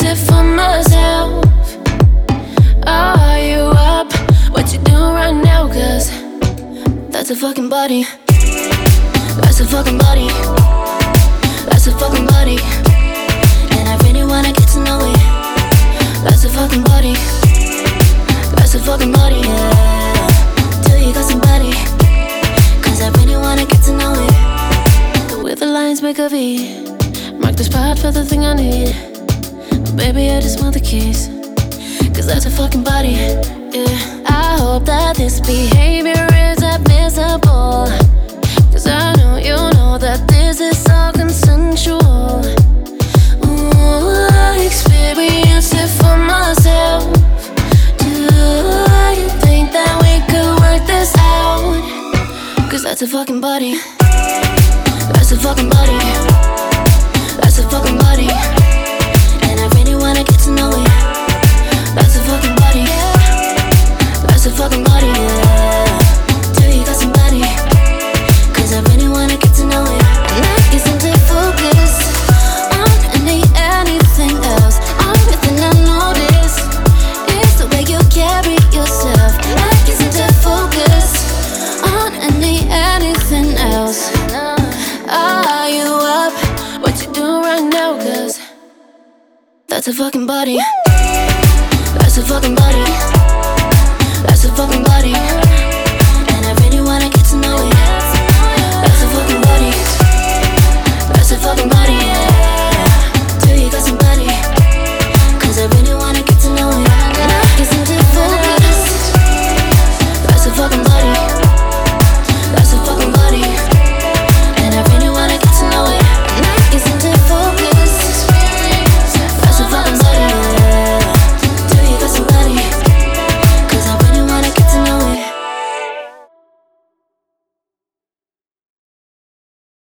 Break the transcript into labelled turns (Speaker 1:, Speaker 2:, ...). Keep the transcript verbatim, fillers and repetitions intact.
Speaker 1: it for myself. Are you up? What you doing right now? Cause that's a fucking body. That's a fucking body. That's a fucking body. And I really wanna get to know it. That's a fucking body. That's a fucking body, yeah. Till you got somebody. Cause I really wanna get to know it. The way the lines make a V, mark the spot for the thing I need. But baby, I just want the keys. Cause that's a fucking body, yeah. I hope that this behavior is admissible. Cause I know you know that this is all consensual. Ooh, I experienced it for myself. Do you think that we could work this out? Cause that's a fucking body. That's a fucking body. That's a fucking body. And I really wanna get to know it. That's a fucking body. That's a fucking body, yeah. Till you got somebody. Cause I really wanna get to know it. And I isn't to focus on any, anything else. Only thing I notice is the way you carry yourself. I isn't to focus on any, anything else. Are you up? What you doing right now? Cause that's a fucking body. That's a fucking body. That's a fucking body.